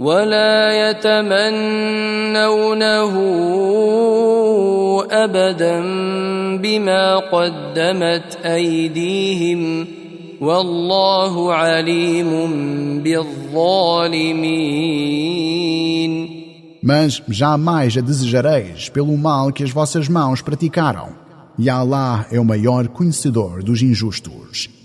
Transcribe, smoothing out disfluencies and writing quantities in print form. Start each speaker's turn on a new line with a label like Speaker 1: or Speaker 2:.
Speaker 1: ولا يتمنونه أبدا بما قدمت أيديهم والله عليم بالظالمين.
Speaker 2: Mas jamais a desejareis pelo mal que as vossas mãos praticaram. E Allah é o maior conhecedor dos injustos.